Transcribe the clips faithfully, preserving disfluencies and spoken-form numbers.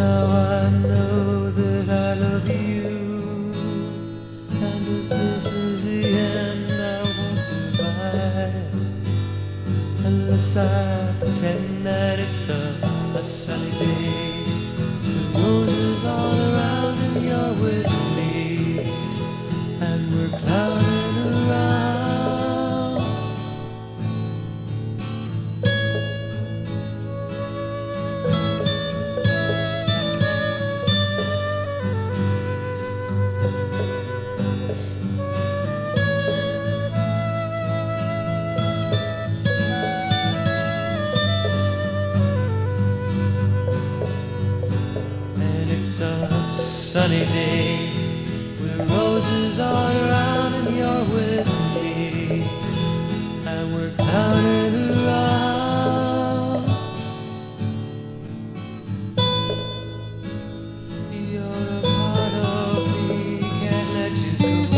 Now I know that I love you, and if this is the end, I won't survive unless I pretend that it's a, a sunny day. The roses all around and you're with me, and we're clowning around. It's a sunny day with roses all around and you're with me, and we're clowning around. You're a part of me, can't let you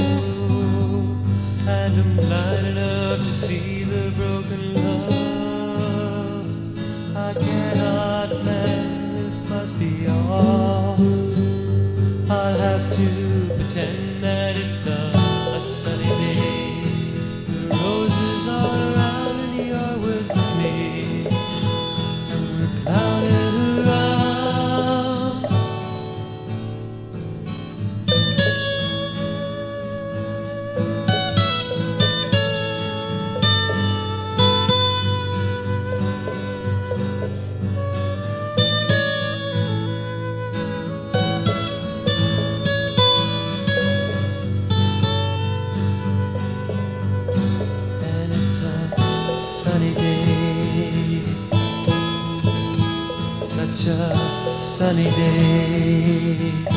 go, and I'm blind enough to see the broken love. I cannot mend, this must be all. I'll have to pretend that it's a, a sunny day. The roses all around and you're with me, and we're clowning around. Sunny day, such a sunny day.